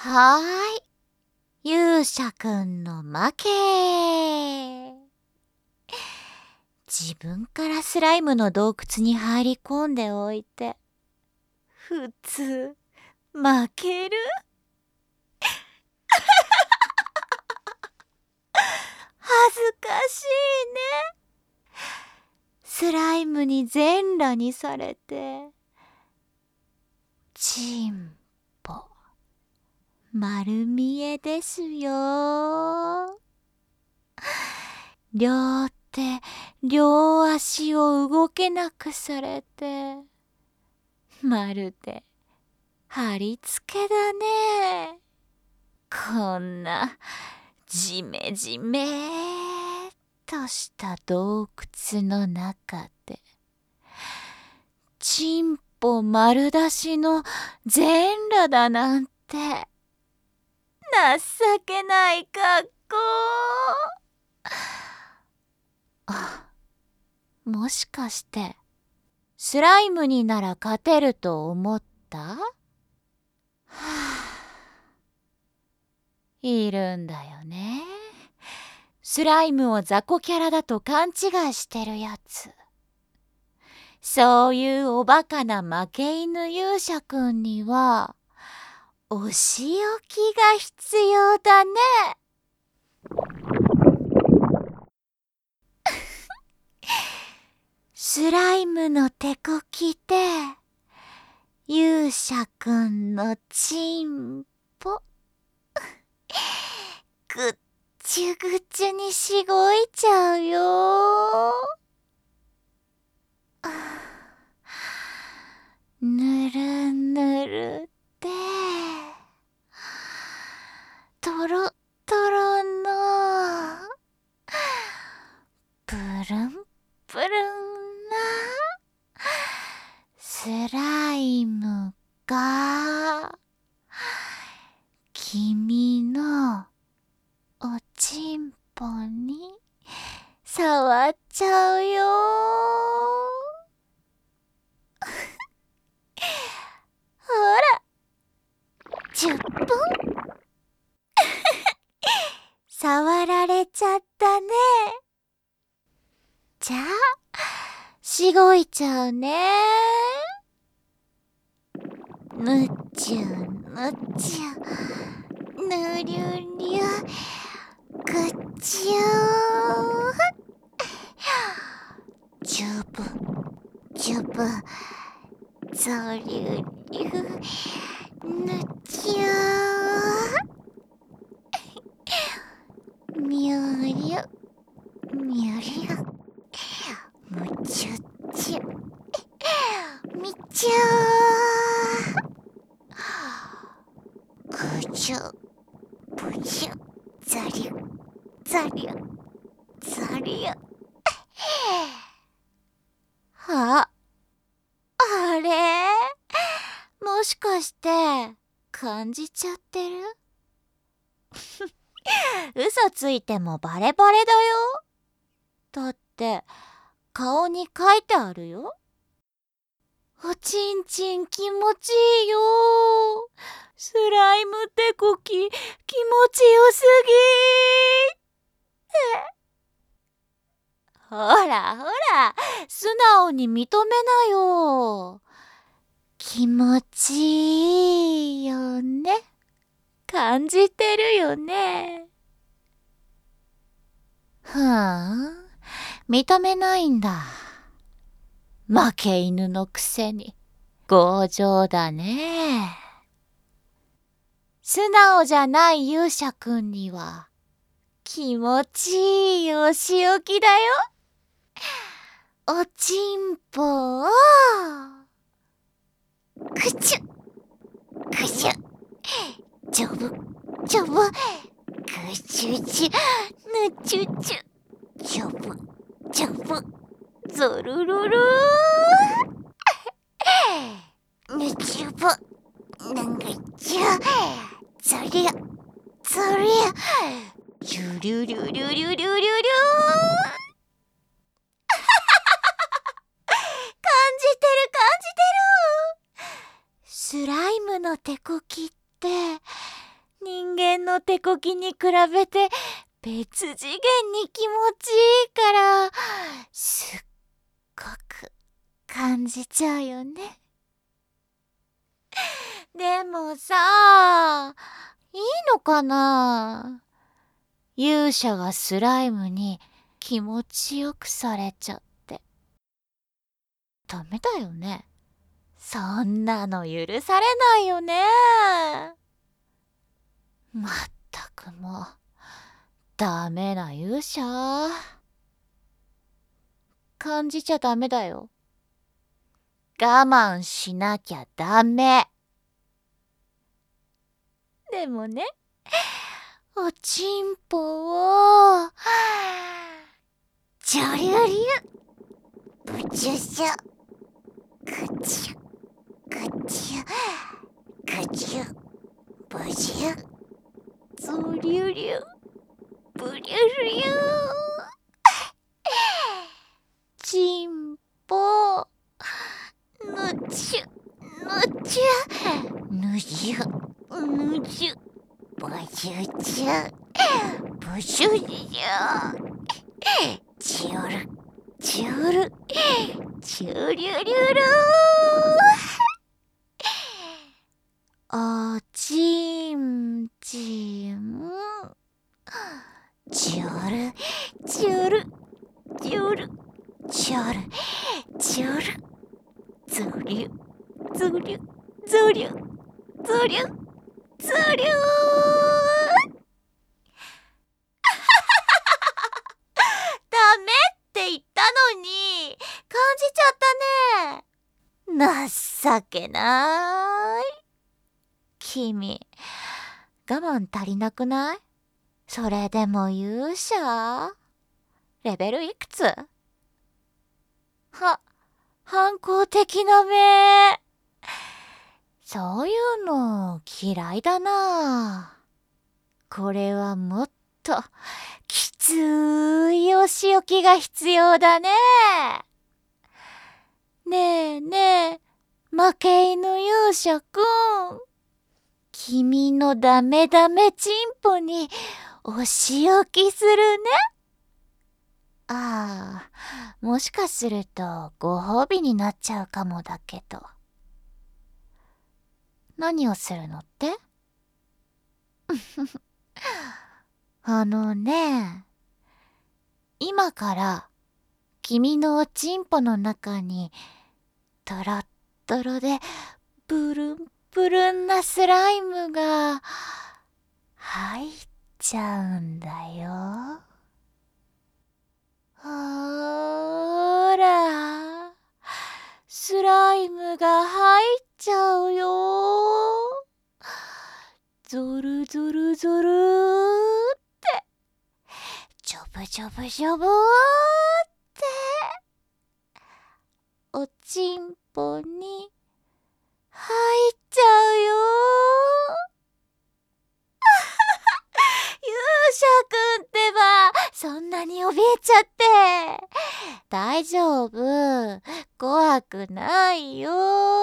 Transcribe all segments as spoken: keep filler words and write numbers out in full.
はーい、勇者くんの負け。自分からスライムの洞窟に入り込んでおいて、普通負ける？恥ずかしいね。スライムに全裸にされて、チンポ丸見えですよ。両手両足を動けなくされて、まるで貼り付けだね。こんなジメジメーっとした洞窟の中で、チンポ丸出しの全裸だなんて、情けない格好。あ、もしかしてスライムになら勝てると思った？はあ、いるんだよね。スライムを雑魚キャラだと勘違いしてるやつ。そういうおバカな負け犬勇者くんにはお仕置きが必要だね。スライムの手こきで勇者くんのチンポぐっちゅぐちゅにしごいちゃうよ。ぬるぬるでとろとろのプルンプルンなスライムが君のおちんぽに触っちゃうよ。ほら、じゅっぷん触られちゃったね。じゃあしごいちゃうね。ぬちゅぬちゅぬりゅりゅぐっちゅじゅぶじゅぶぞりゅりゅぬちゅみゅりゅみゅりゅむちゅちゅみちゅぐじゅぶじゅざりゅざりゅざりゅあ、あれ？もしかして感じちゃってる？嘘ついてもバレバレだよ。だって顔に書いてあるよ。おちんちん気持ちいいよ。スライム手こき気持ちよすぎ。ほらほら、素直に認めなよ。気持ちいいよね。感じてるよね。ふーん、認めないんだ。負け犬のくせに強情だね。素直じゃない勇者くんには気持ちいいお仕置きだよ。おちんぽをくちゅくちゅちょぶちょぶぐちゅちゅぬちゅちゅちょぶちょぶぞるるるぬちゅぶなんがちゅぞりゃぞりゃりゅりゅりゅりゅりゅりゅりゅりゅ感じてる感じてる。スライムの手こきって人間の手こきに比べて別次元に気持ちいいからすっごく感じちゃうよね。でもさ、いいのかな？勇者がスライムに気持ちよくされちゃって。ダメだよね。そんなの許されないよね。まったくもう、ダメな勇者。感じちゃダメだよ。我慢しなきゃダメ。でもね、おちんぽを、ジョリュリュ、ブチュシュ、グチュ、グチュ、グチュ、ブチュ、ゾリュリュ、ブリュリュ。ちんぽ、ぬちゅ、ぬちゅ、ぬじゅ、ぬじゅ、ブチュチュ、ブシュジュ、チュル、チュル、チュリュリュルー。おちんちん、チュル、チュル、チュル、チュル、チュル、ズリュ、ズリュ、ズリュ、ズリュ、ズリュー。ダメって言ったのに感じちゃったね。情けない。君、我慢足りなくない？それでも勇者？レベルいくつ？は、反抗的な目。そういうの嫌いだな。これはもっときついお仕置きが必要だね。ねえねえ、負け犬勇者くん。君のダメダメチンポにお仕置きするね。ああ、もしかするとご褒美になっちゃうかもだけど。何をするのって？あのね、今から君のおちんぽの中にトロットロでブルンブルンなスライムが入っちゃうんだよ。ほら、スライムが入っちゃうよ。ゾルゾルゾルーって、ジョブジョブジョブーって、おちんぽに入っちゃうよ。勇者くんってば、そんなに怯えちゃって。大丈夫。怖くないよ。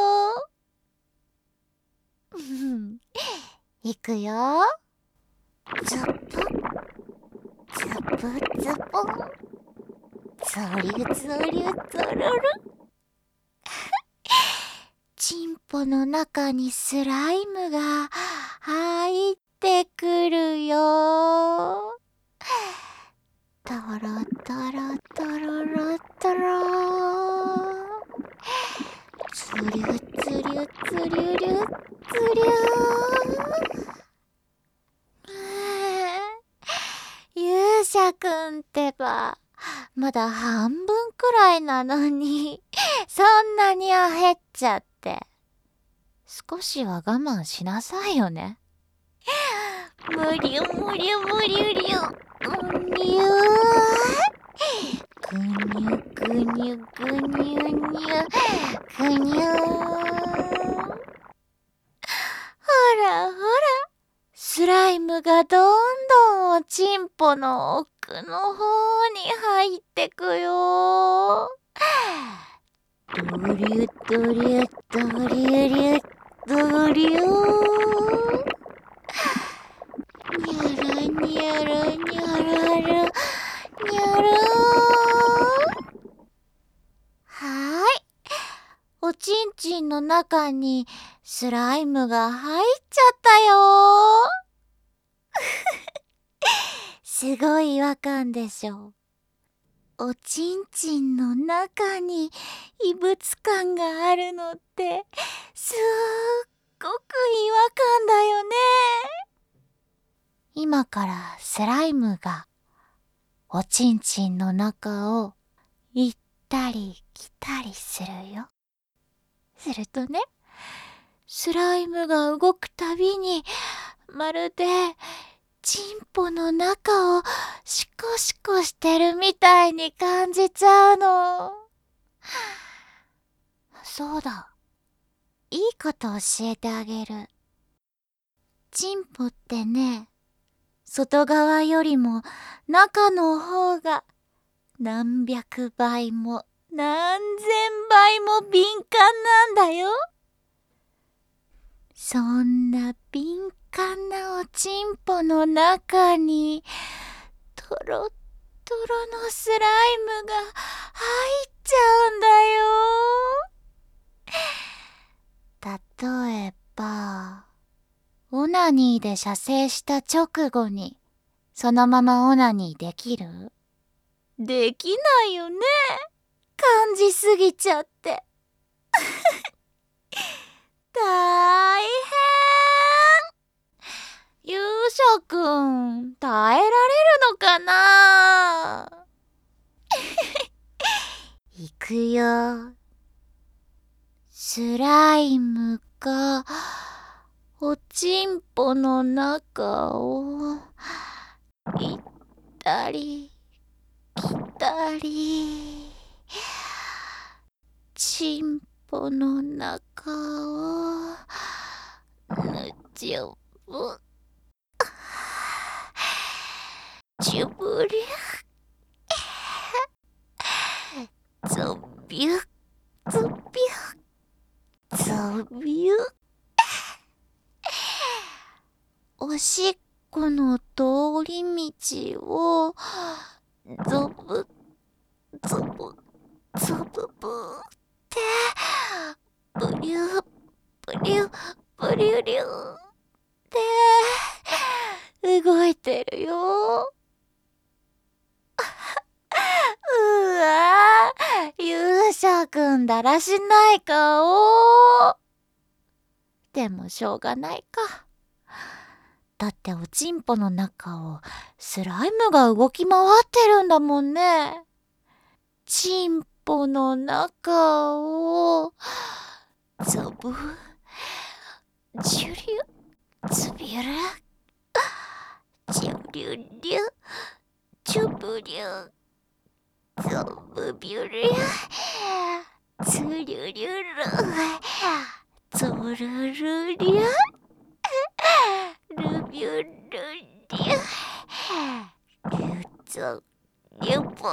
いくよ。ズップ、ズプズポン、ゾリュゾリュゾロル。チンポの中にスライムが入ってくるよ。トロトロトロロトロ。ツリュツリュツリュリュツリュー。勇者くんってば、まだ半分くらいなのに、そんなに焦っちゃって。少しは我慢しなさいよね。むりゅむりゅむりゅりゅ。むりゅぐにゅぐにゅぐにゅにゅぐにゅ。ほらほら、スライムがどんどんおちんぽの奥の方に入ってくよ。ドリュドリュドリュリュドリュー。 中にスライムが入っちゃったよ。すごい違和感でしょ。おちんちんの中に異物感があるのってすっごく違和感だよね。今からスライムがおちんちんの中を行ったり来たりするよ。するとね、スライムが動くたびにまるでチンポの中をシコシコしてるみたいに感じちゃうの。そうだ、いいこと教えてあげる。チンポってね、外側よりも中の方が何百倍も何千倍も敏感なんだよ。そんな敏感なおちんぽの中にトロットロのスライムが入っちゃうんだよ。例えばオナニーで射精した直後にそのままオナニーできる？できないよね。感じすぎちゃって。大変。勇者くん、耐えられるのかな？いくよ。スライムがおちんぽの中を行ったり来たり、ちんぽの中をぬちゅぶちゅぶりゃぞびゅぞびゅぞびゅ。おしっこの通り道をゾブゾブゾブブってブリュブリュブリュリュって動いてるよ。うわぁ、勇者くんだらしない顔。でもしょうがないか。だっておちんぽの中をスライムが動き回ってるんだもんね。ちんぽの中をゾブジュリュズビュルジュリュリュジュブリュゾブビュリュズリュリュルゾルルリュルビュルリュルゾリュボ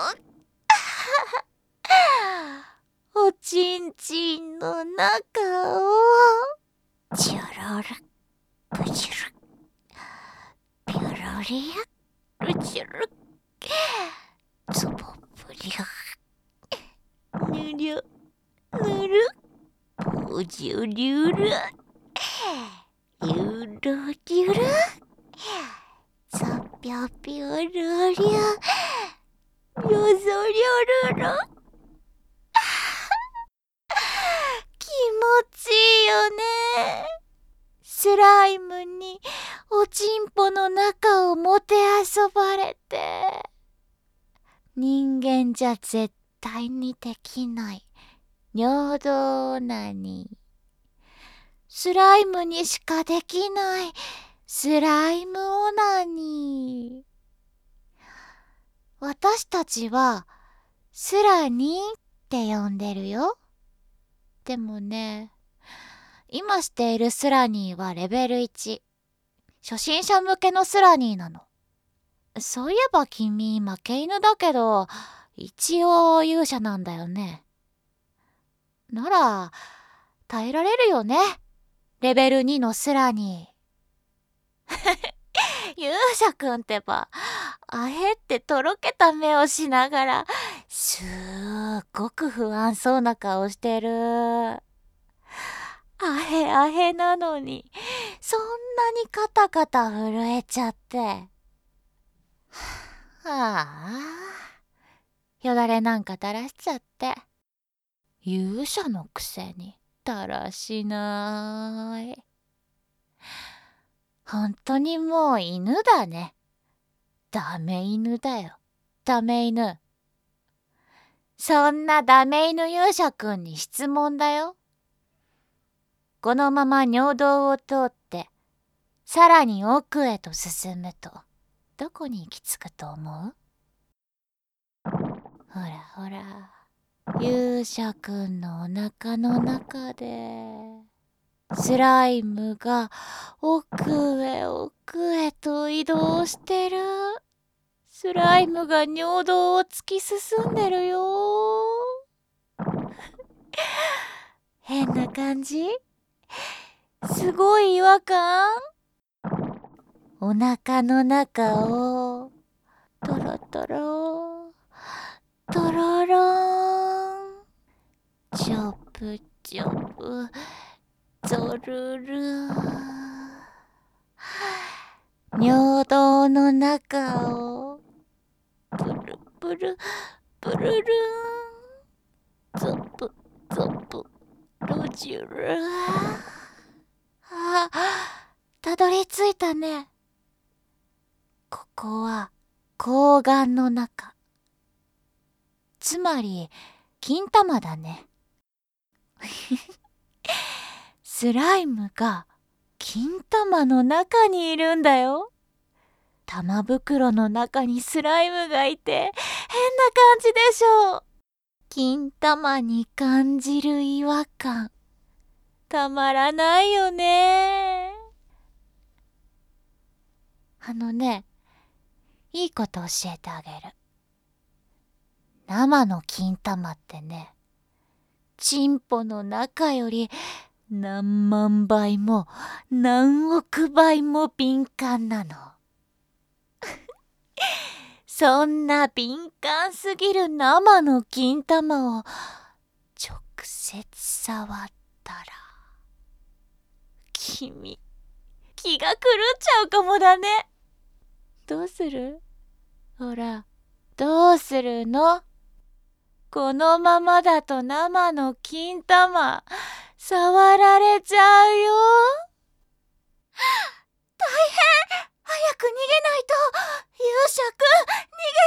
おちんちんの中をジュロルブジュルビュロリュルジュルゾボブリュぬりゅぬるボジュリュルゆるりゅるゾピョピョルリュリョゾリョルル気持ちいいよね。スライムにおちんぽの中をもてあそばれて、人間じゃ絶対にできない尿道オナニー。スライムにしかできないスライムオナニー。私たちはスラニーって呼んでるよ。でもね、今しているスラニーはレベルいち。初心者向けのスラニーなの。そういえば君、負け犬だけど、一応勇者なんだよね。なら、耐えられるよね。レベルにのスラニー。勇者くんってば、あへってとろけた目をしながら、すっごく不安そうな顔してる。 あへあへなのにそんなにカタカタ震えちゃって。はあ、よだれなんか垂らしちゃって。勇者のくせにだらしない。ほんとにもう犬だね。ダメ犬だよ。ダメ犬。そんなダメ犬勇者くんに質問だよ。このまま尿道を通ってさらに奥へと進むとどこに行き着くと思う？ほらほら、勇者くんのお腹の中でスライムが奥へ奥へと移動してる。スライムが尿道を突き進んでるよ。変な感じ？すごい違和感？お腹の中をトロトロトロロン、チョプチョプゾルル、尿道の中をプルプルプルルン、ゾプゾプロジュル。あ、たどり着いたね。ここは睾丸の中、つまり金玉だね。スライムが金玉の中にいるんだよ。玉袋の中にスライムがいて変な感じでしょう。金玉に感じる違和感、たまらないよね。あのね、いいこと教えてあげる。生の金玉ってね、チンポの中より何万倍も何億倍も敏感なの。そんな敏感すぎる生の金玉を直接触ったら、君、気が狂っちゃうかもだね。どうする？ほら、どうするの？このままだと生の金玉触られちゃうよ。大変！早く逃げないと。勇者くん、逃げて逃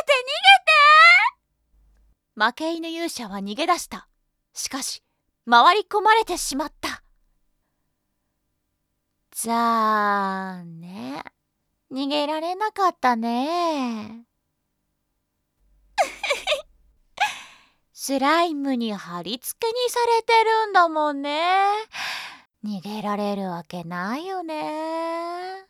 げて。負け犬勇者は逃げ出した。しかし回り込まれてしまった。残念、逃げられなかったね。スライムに貼り付けにされてるんだもんね。逃げられるわけないよね。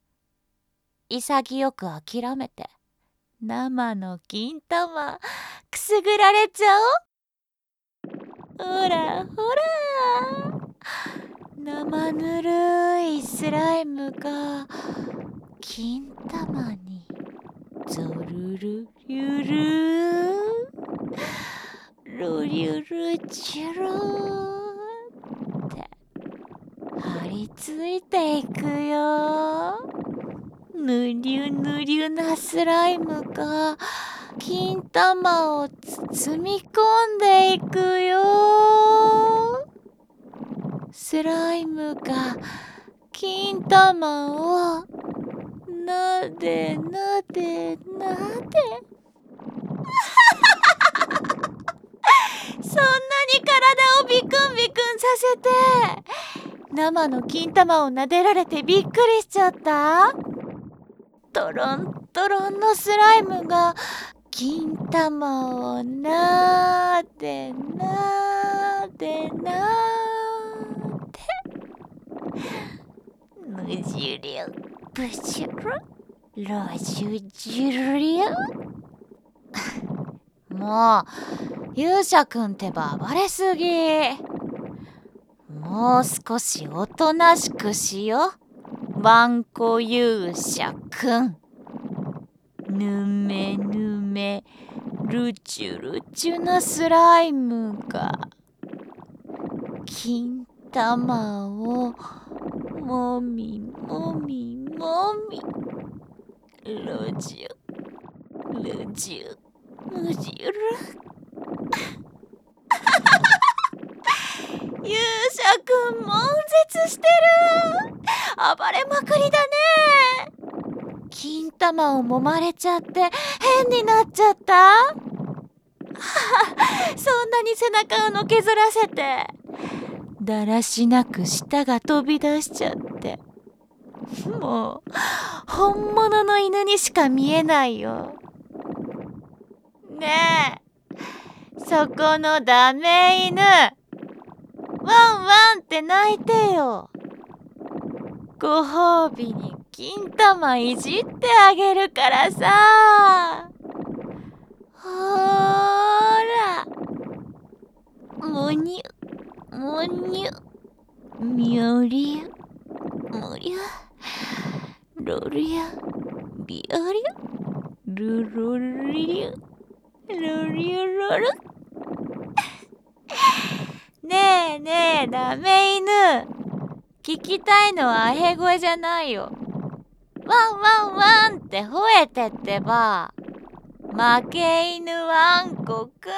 潔く諦めて生の金玉くすぐられちゃおう。ほらほら、生ぬるいスライムが金玉にゾルルリュルロリュルチュルって張り付いていくよ。ぬりゅぬりゅなスライムが金玉を包み込んでいくよ。スライムが金玉をなでなでなでそんなに体をビクンビクンさせて生の金玉をなでられてびっくりしちゃった？トロントロンのスライムが金玉をなでなでなでぬじゅりゅぶしゅるろじゅじゅりゅ。もう勇者くんってば暴れすぎ。もう少しおとなしくしよ、ワンコ勇者くん。ぬめぬめルチュルチュなスライムが金玉をもみもみもみ、ルジュルジュルジュル。勇者くん悶絶してる。暴れまくりだね。金玉を揉まれちゃって変になっちゃった。そんなに背中をのけずらせて、だらしなく舌が飛び出しちゃって、もう本物の犬にしか見えないよ。ねえ、そこのダメ犬、ワンワンって鳴いてよ。ご褒美に金玉いじってあげるからさ。ほーら、むにゅむにゅ、みょりゅむりゅ、ろりゅりょりゅ、るるりゅ、るりゅるる。ねえねえ、ダメ犬、聞きたいのはアヘ声じゃないよ。ワンワンワンって吠えてってば。負け犬ワンコくん。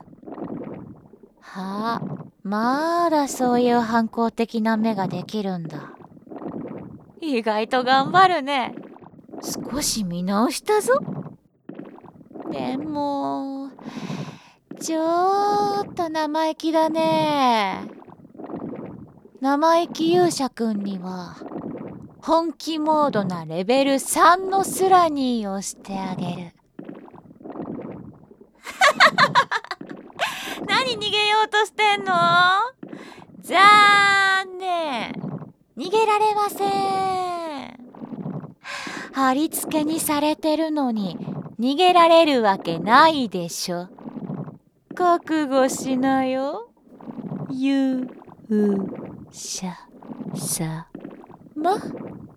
はあ、まだそういう反抗的な目ができるんだ。意外と頑張るね。少し見直したぞ。でもちょっと生意気だね。生意気勇者くんには本気モードなレベルさんのスラニーをしてあげる。何逃げようとしてんの？残念、逃げられません。貼り付けにされてるのに逃げられるわけないでしょ。覚悟しなよ、勇者さま。